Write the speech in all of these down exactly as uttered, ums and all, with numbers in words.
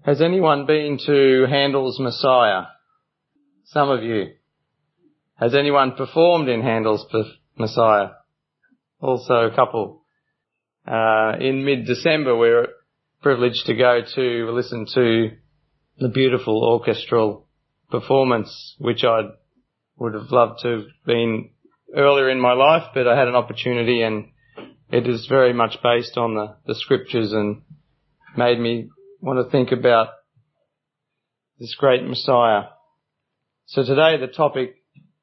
Has anyone been to Handel's Messiah? Some of you. Has anyone performed in Handel's Messiah? Also a couple. Uh, in mid-December we were privileged to go to listen to the beautiful orchestral performance, which I would have loved to have been earlier in my life, but I had an opportunity, and it is very much based on the, the scriptures and made me want to think about this great Messiah. So today the topic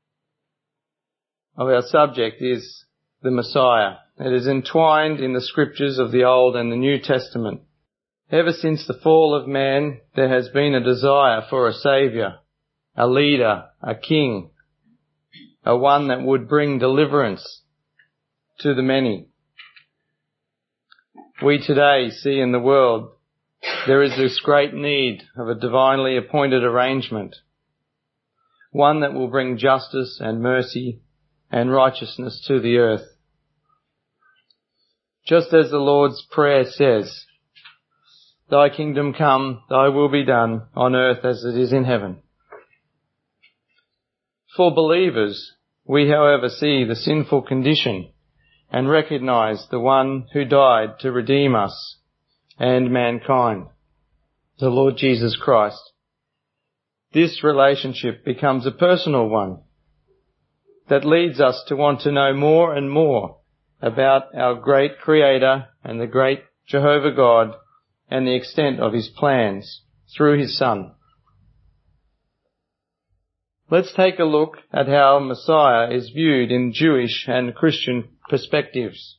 of our subject is the Messiah. It is entwined in the scriptures of the Old and the New Testament. Ever since the fall of man, there has been a desire for a saviour, a leader, a king, a one that would bring deliverance to the many. We today see in the world there is this great need of a divinely appointed arrangement, one that will bring justice and mercy and righteousness to the earth. Just as the Lord's Prayer says, "Thy kingdom come, thy will be done on earth as it is in heaven." For believers, we however see the sinful condition and recognise the one who died to redeem us and mankind, the Lord Jesus Christ. This relationship becomes a personal one that leads us to want to know more and more about our great Creator and the great Jehovah God and the extent of his plans through his Son. Let's take a look at how Messiah is viewed in Jewish and Christian perspectives.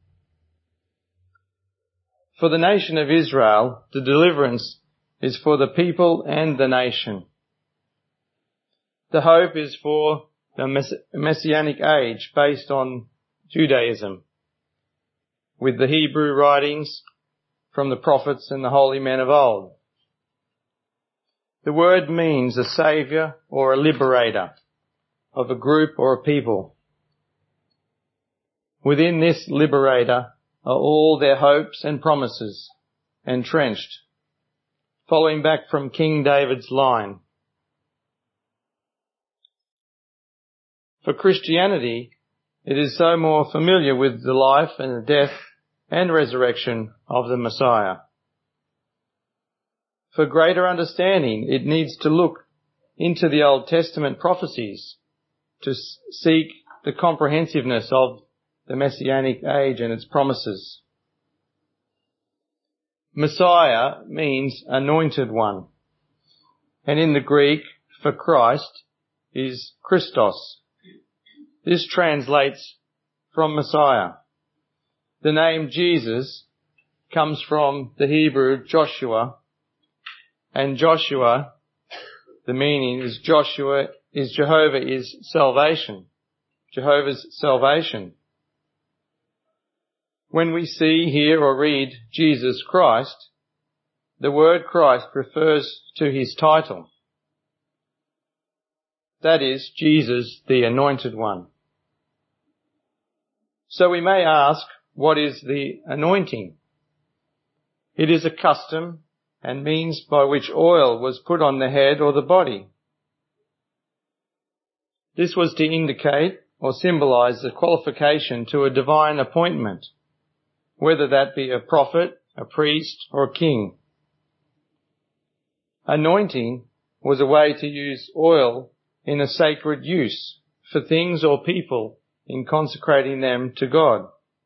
For the nation of Israel, the deliverance is for the people and the nation. The hope is for the mess- Messianic age based on Judaism, with the Hebrew writings from the prophets and the holy men of old. The word means a saviour or a liberator of a group or a people. Within this liberator are all their hopes and promises entrenched, following back from King David's line. For Christianity, it is so more familiar with the life and the death and resurrection of the Messiah. For greater understanding, it needs to look into the Old Testament prophecies to seek the comprehensiveness of the Messianic age and its promises. Messiah means anointed one, and in the Greek for Christ is Christos. This translates from Messiah. The name Jesus comes from the Hebrew Joshua, and Joshua, the meaning is Joshua is Jehovah is salvation, Jehovah's salvation. When we see, hear or read Jesus Christ, the word Christ refers to his title. That is, Jesus, the Anointed One. So we may ask, what is the anointing? It is a custom and means by which oil was put on the head or the body. This was to indicate or symbolize the qualification to a divine appointment, whether that be a prophet, a priest, or a king. Anointing was a way to use oil in a sacred use for things or people in consecrating them to God.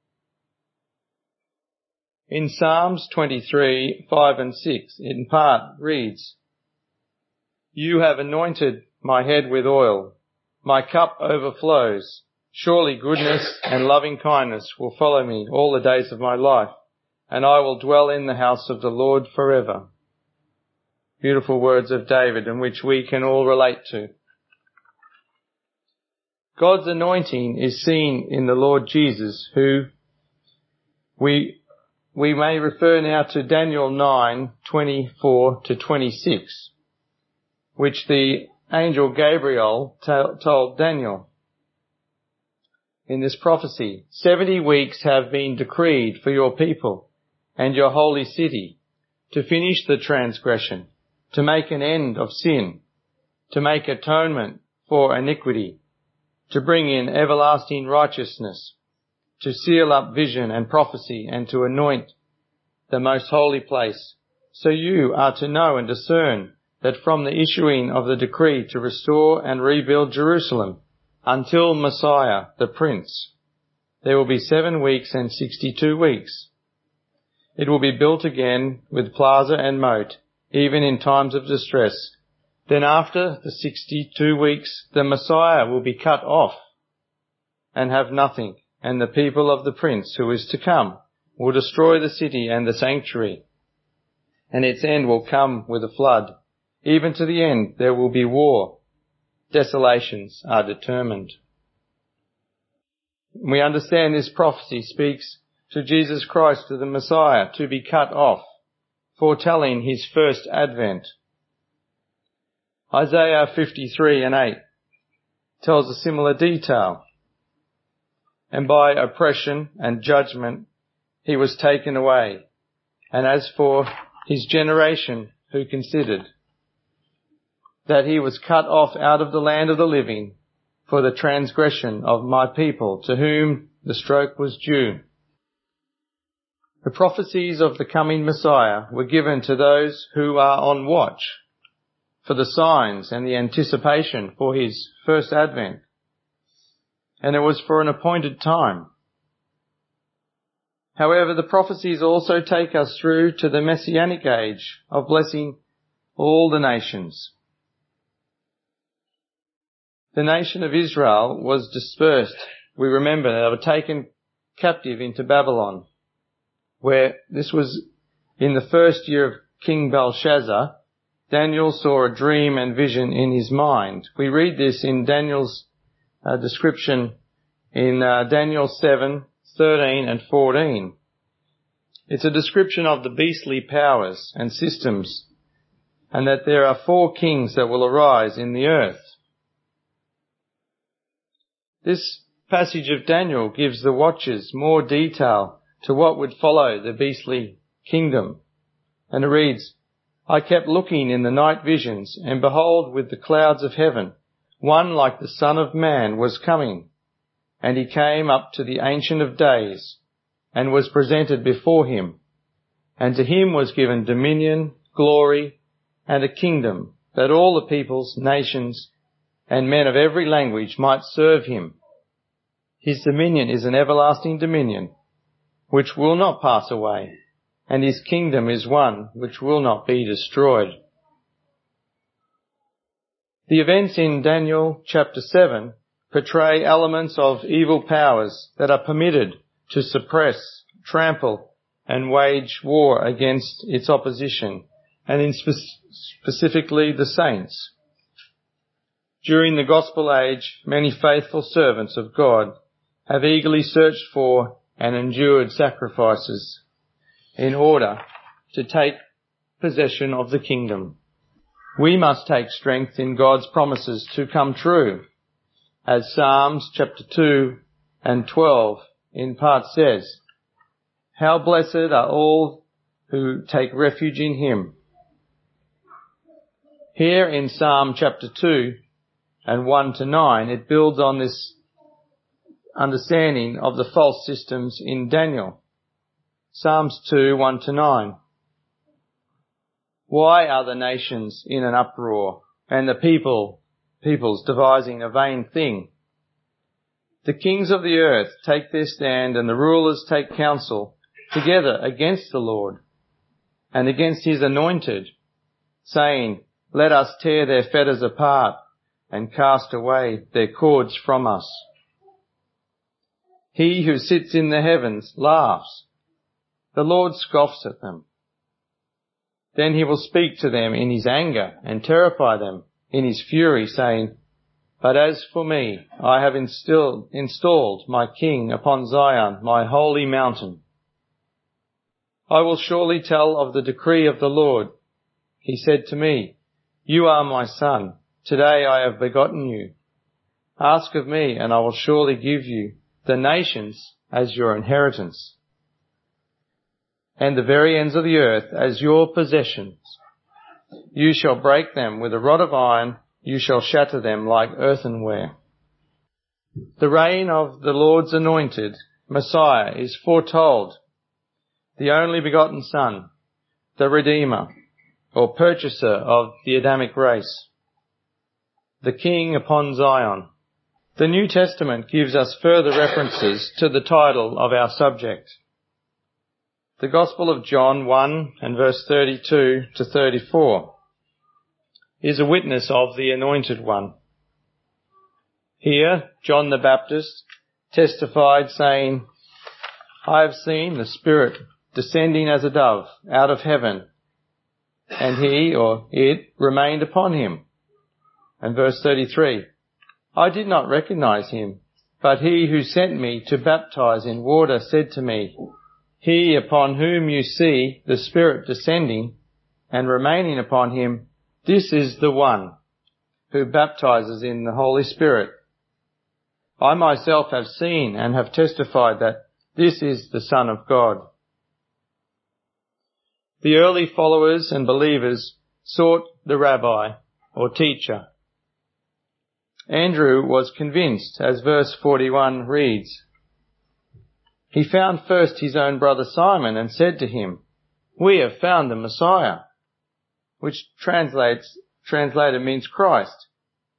In Psalms twenty-three, five and six, in part reads, "You have anointed my head with oil. My cup overflows. Surely goodness and loving kindness will follow me all the days of my life, and I will dwell in the house of the Lord forever." Beautiful words of David, in which we can all relate to. God's anointing is seen in the Lord Jesus, who we We may refer now to Daniel nine, twenty-four to twenty-six, which the angel Gabriel t- told Daniel in this prophecy. Seventy weeks have been decreed for your people and your holy city to finish the transgression, to make an end of sin, to make atonement for iniquity, to bring in everlasting righteousness, to seal up vision and prophecy, and to anoint the most holy place. So you are to know and discern that from the issuing of the decree to restore and rebuild Jerusalem until Messiah, the Prince, there will be seven weeks and sixty-two weeks. It will be built again with plaza and moat, even in times of distress. Then after the sixty-two weeks, the Messiah will be cut off and have nothing, and the people of the Prince who is to come will destroy the city and the sanctuary, and its end will come with a flood. Even to the end there will be war. Desolations are determined. We understand this prophecy speaks to Jesus Christ, to the Messiah, to be cut off, foretelling his first advent. Isaiah fifty-three and eight tells a similar detail. And by oppression and judgment he was taken away. And as for his generation who considered that he was cut off out of the land of the living for the transgression of my people, to whom the stroke was due. The prophecies of the coming Messiah were given to those who are on watch for the signs and the anticipation for his first advent. And it was for an appointed time. However, the prophecies also take us through to the messianic age of blessing all the nations. The nation of Israel was dispersed. We remember they were taken captive into Babylon, where this was in the first year of King Belshazzar. Daniel saw a dream and vision in his mind. We read this in Daniel's uh, description in uh, Daniel seven, thirteen and fourteen. It's a description of the beastly powers and systems, and that there are four kings that will arise in the earth. This passage of Daniel gives the watchers more detail to what would follow the beastly kingdom. And it reads, I kept looking in the night visions, and behold, with the clouds of heaven, one like the Son of Man was coming. And he came up to the Ancient of Days, and was presented before him. And to him was given dominion, glory, and a kingdom, that all the peoples, nations, and men of every language might serve him. His dominion is an everlasting dominion, which will not pass away, and his kingdom is one which will not be destroyed. The events in Daniel chapter seven portray elements of evil powers that are permitted to suppress, trample, and wage war against its opposition, and in spe- specifically the saints. During the gospel age, many faithful servants of God have eagerly searched for and endured sacrifices in order to take possession of the kingdom. We must take strength in God's promises to come true, as Psalms chapter two and twelve in part says, how blessed are all who take refuge in him. Here in Psalm chapter two and one to nine, it builds on this understanding of the false systems in Daniel. Psalms two, one to nine. Why are the nations in an uproar, and the people, peoples devising a vain thing? The kings of the earth take their stand, and the rulers take counsel together against the Lord and against his anointed, saying, let us tear their fetters apart and cast away their cords from us. He who sits in the heavens laughs. The Lord scoffs at them. Then he will speak to them in his anger and terrify them in his fury, saying, but as for me, I have instilled, installed my king upon Zion, my holy mountain. I will surely tell of the decree of the Lord. He said to me, you are my son. Today I have begotten you. Ask of me, and I will surely give you the nations as your inheritance, and the very ends of the earth as your possessions. You shall break them with a rod of iron, you shall shatter them like earthenware. The reign of the Lord's anointed, Messiah, is foretold, the only begotten Son, the Redeemer, or purchaser of the Adamic race, the King upon Zion. The New Testament gives us further references to the title of our subject. The Gospel of John one and verse thirty-two to thirty-four is a witness of the Anointed One. Here, John the Baptist testified, saying, I have seen the Spirit descending as a dove out of heaven, and he, or it, remained upon him. And verse thirty-three, I did not recognize him, but he who sent me to baptize in water said to me, He upon whom you see the Spirit descending and remaining upon him, this is the one who baptizes in the Holy Spirit. I myself have seen and have testified that this is the Son of God. The early followers and believers sought the rabbi or teacher. Andrew was convinced, as verse forty-one reads. He found first his own brother Simon and said to him, We have found the Messiah, which translates, translated means Christ.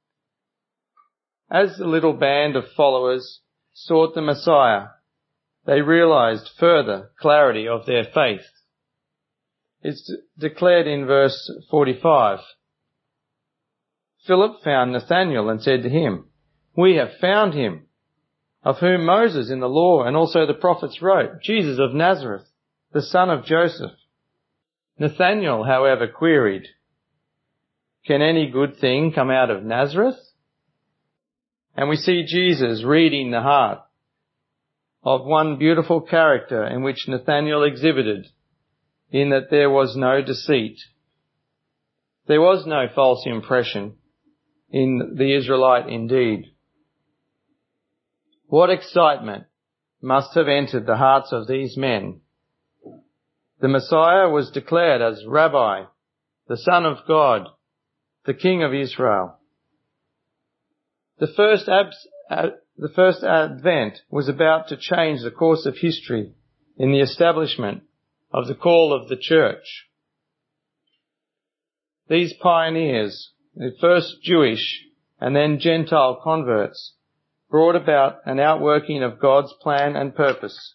As the little band of followers sought the Messiah, they realized further clarity of their faith. It's declared in verse forty-five. Philip found Nathanael and said to him, We have found him, of whom Moses in the law and also the prophets wrote, Jesus of Nazareth, the son of Joseph. Nathanael, however, queried, Can any good thing come out of Nazareth? And we see Jesus reading the heart of one beautiful character in which Nathanael exhibited, in that there was no deceit. There was no false impression in the Israelite indeed. What excitement must have entered the hearts of these men. The Messiah was declared as Rabbi, the Son of God, the King of Israel. The first, abs- uh, the first advent was about to change the course of history in the establishment of the call of the church. These pioneers, the first Jewish and then Gentile converts, brought about an outworking of God's plan and purpose.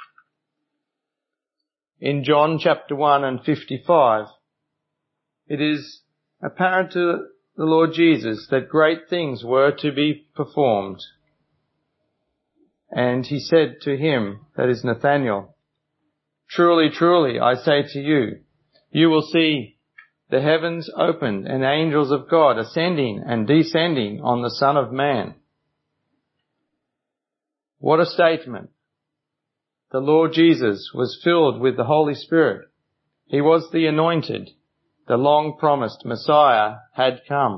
In John chapter one and fifty-five, it is apparent to the Lord Jesus that great things were to be performed. And he said to him, that is Nathanael, Truly, truly, I say to you, you will see the heavens opened and angels of God ascending and descending on the Son of Man. What a statement. The Lord Jesus was filled with the Holy Spirit. He was the anointed. The long-promised Messiah had come.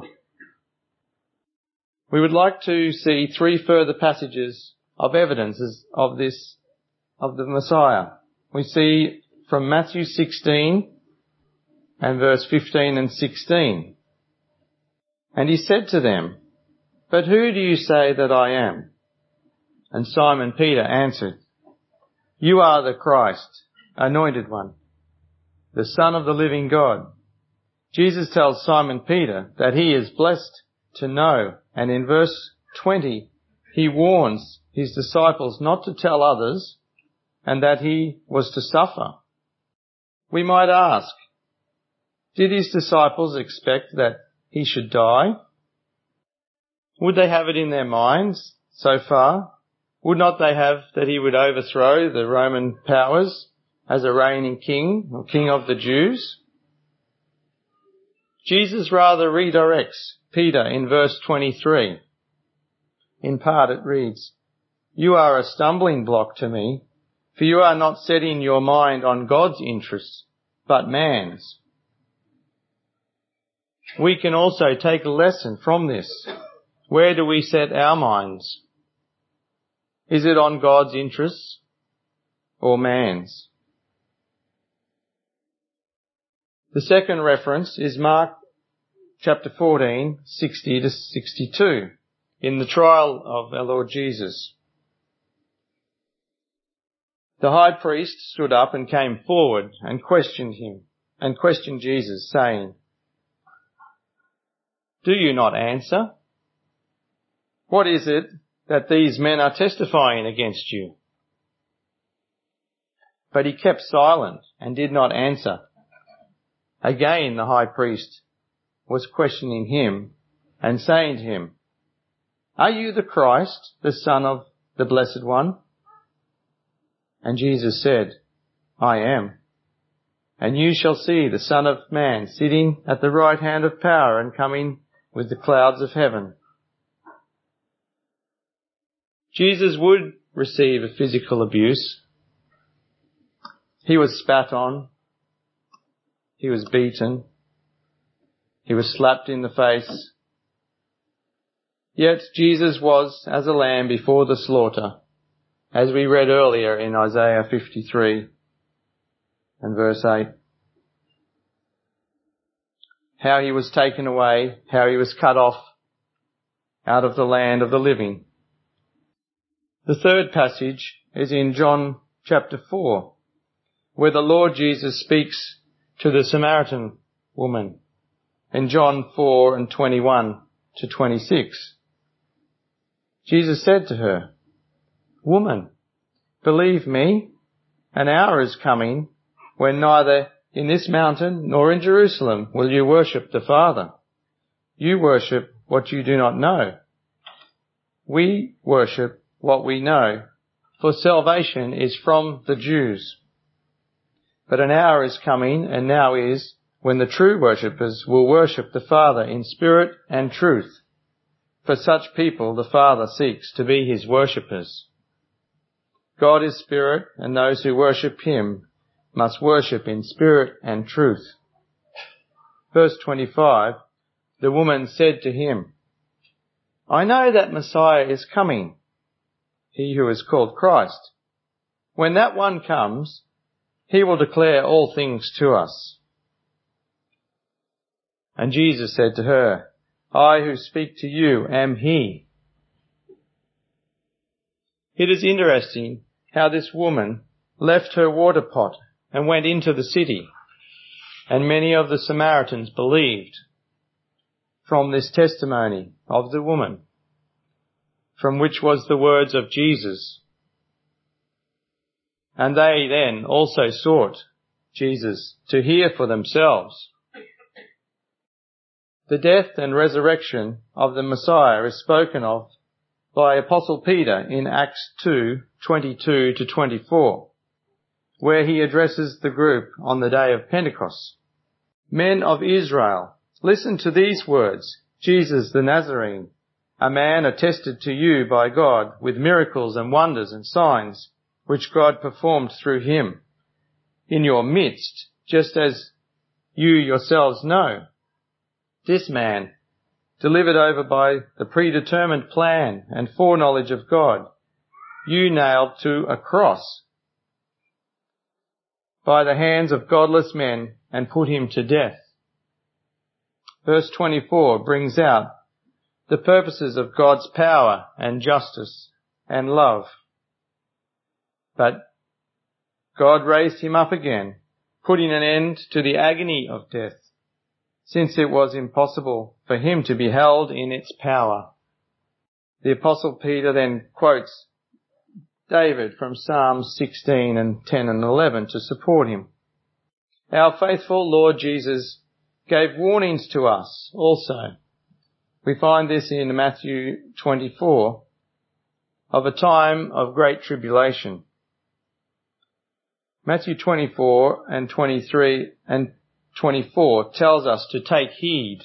We would like to see three further passages of evidences of this, of the Messiah. We see from Matthew sixteen and verse fifteen and sixteen. And he said to them, But who do you say that I am? And Simon Peter answered, You are the Christ, anointed one, the Son of the living God. Jesus tells Simon Peter that he is blessed to know, and in verse twenty he warns his disciples not to tell others and that he was to suffer. We might ask, did his disciples expect that he should die? Would they have it in their minds so far? Would not they have that he would overthrow the Roman powers as a reigning king or king of the Jews? Jesus rather redirects Peter in verse twenty-three. In part it reads, You are a stumbling block to me, for you are not setting your mind on God's interests, but man's. We can also take a lesson from this. Where do we set our minds? Is it on God's interests or man's? The second reference is Mark chapter fourteen, sixty to sixty-two, in the trial of our Lord Jesus. The high priest stood up and came forward and questioned him, and questioned Jesus, saying, "Do you not answer? What is it that these men are testifying against you?" But he kept silent and did not answer. Again the high priest was questioning him and saying to him, "Are you the Christ, the Son of the Blessed One?" And Jesus said, "I am. And you shall see the Son of Man sitting at the right hand of power and coming with the clouds of heaven." Jesus would receive a physical abuse. He was spat on. He was beaten. He was slapped in the face. Yet Jesus was as a lamb before the slaughter, as we read earlier in Isaiah fifty-three and verse eight. How he was taken away, how he was cut off out of the land of the living. The third passage is in John chapter four, where the Lord Jesus speaks to the Samaritan woman in John four and twenty-one to twenty-six. Jesus said to her, "Woman, believe me, an hour is coming when neither in this mountain nor in Jerusalem will you worship the Father. You worship what you do not know. We worship what we know, for salvation is from the Jews. But an hour is coming, and now is, when the true worshippers will worship the Father in spirit and truth. For such people the Father seeks to be his worshippers. God is spirit, and those who worship him must worship in spirit and truth." Verse twenty-five, the woman said to him, "I know that Messiah is coming, he who is called Christ. When that one comes, he will declare all things to us." And Jesus said to her, "I who speak to you am he." It is interesting how this woman left her water pot and went into the city, and many of the Samaritans believed from this testimony of the woman, from which was the words of Jesus. And they then also sought Jesus to hear for themselves. The death and resurrection of the Messiah is spoken of by Apostle Peter in Acts two, twenty-two to twenty-four, where he addresses the group on the day of Pentecost. "Men of Israel, listen to these words. Jesus the Nazarene, a man attested to you by God with miracles and wonders and signs, which God performed through him in your midst, just as you yourselves know. This man, delivered over by the predetermined plan and foreknowledge of God, you nailed to a cross by the hands of godless men and put him to death." Verse twenty-four brings out the purposes of God's power and justice and love. But God raised him up again, putting an end to the agony of death, since it was impossible for him to be held in its power. The Apostle Peter then quotes David from Psalms sixteen and ten and eleven to support him. Our faithful Lord Jesus gave warnings to us also. We find this in Matthew twenty-four, of a time of great tribulation. Matthew twenty-four and twenty-three and twenty-four tells us to take heed.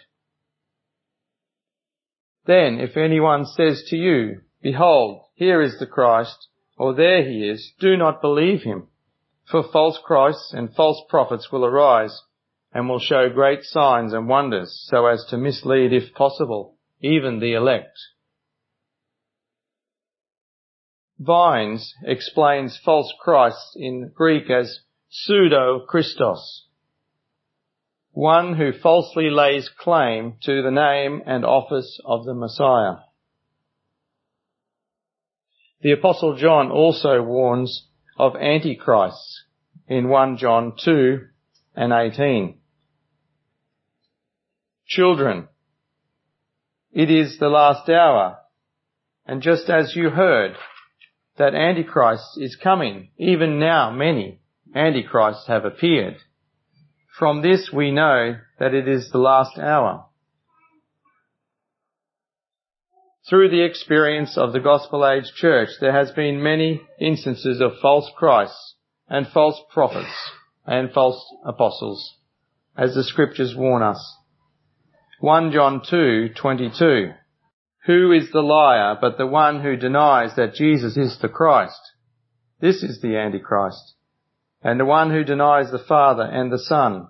"Then if anyone says to you, 'Behold, here is the Christ,' or 'there he is,' do not believe him. For false Christs and false prophets will arise and will show great signs and wonders, so as to mislead, if possible, even the elect." Vines explains false Christs in Greek as pseudo-Christos. one who falsely lays claim to the name and office of the Messiah. The Apostle John also warns of antichrists in First John two and eighteen. Children, it is the last hour, and just as you heard that Antichrist is coming, even now many Antichrists have appeared. From this we know that it is the last hour. Through the experience of the Gospel Age Church, there has been many instances of false Christs and false prophets and false apostles, as the Scriptures warn us. First John two twenty-two. Who is the liar but the one who denies that Jesus is the Christ? This is the Antichrist, and the one who denies the Father and the Son.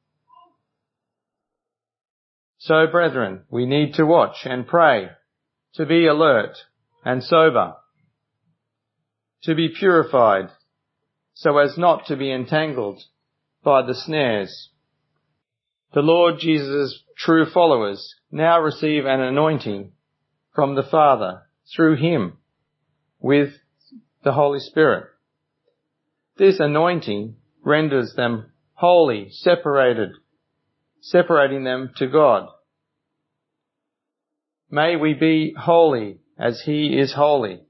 So, brethren, we need to watch and pray, to be alert and sober, to be purified, so as not to be entangled by the snares. The Lord Jesus' true followers now receive an anointing from the Father through Him with the Holy Spirit. This anointing renders them holy, separated, separating them to God. May we be holy as He is holy.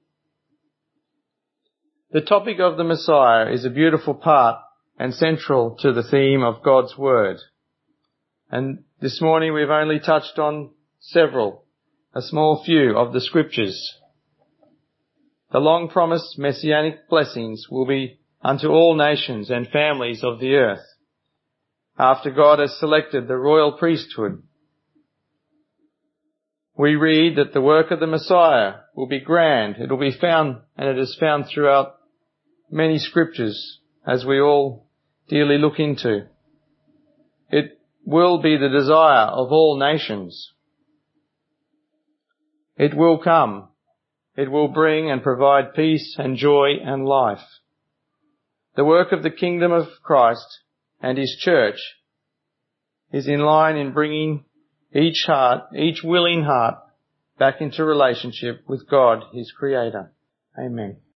The topic of the Messiah is a beautiful part and central to the theme of God's Word. And this morning we've only touched on several, a small few of the Scriptures. The long-promised messianic blessings will be unto all nations and families of the earth, after God has selected the royal priesthood. We read that the work of the Messiah will be grand. It will be found, and it is found throughout many Scriptures, as we all dearly look into. It will be the desire of all nations. It will come. It will bring and provide peace and joy and life. The work of the kingdom of Christ and His church is in line in bringing each heart, each willing heart, back into relationship with God, His Creator. Amen.